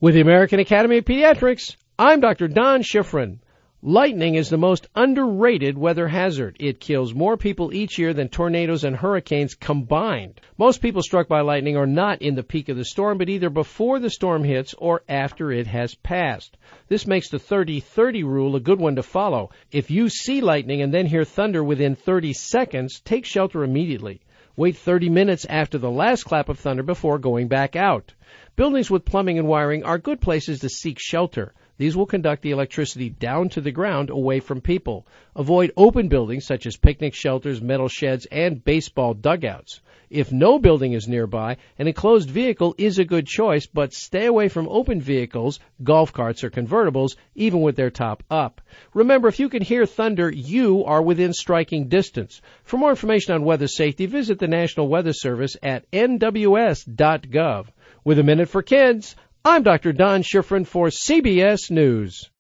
With the American Academy of Pediatrics, I'm Dr. Don Schifrin. Lightning is the most underrated weather hazard. It kills more people each year than tornadoes and hurricanes combined. Most people struck by lightning are not in the peak of the storm, but either before the storm hits or after it has passed. This makes the 30-30 rule a good one to follow. If you see lightning and then hear thunder within 30 seconds, take shelter immediately. Wait 30 minutes after the last clap of thunder before going back out. Buildings with plumbing and wiring are good places to seek shelter. These will conduct the electricity down to the ground away from people. Avoid open buildings such as picnic shelters, metal sheds, and baseball dugouts. If no building is nearby, an enclosed vehicle is a good choice, but stay away from open vehicles, golf carts or convertibles, even with their top up. Remember, if you can hear thunder, you are within striking distance. For more information on weather safety, visit the National Weather Service at nws.gov. With a Minute for Kids, I'm Dr. Don Schifrin for CBS News.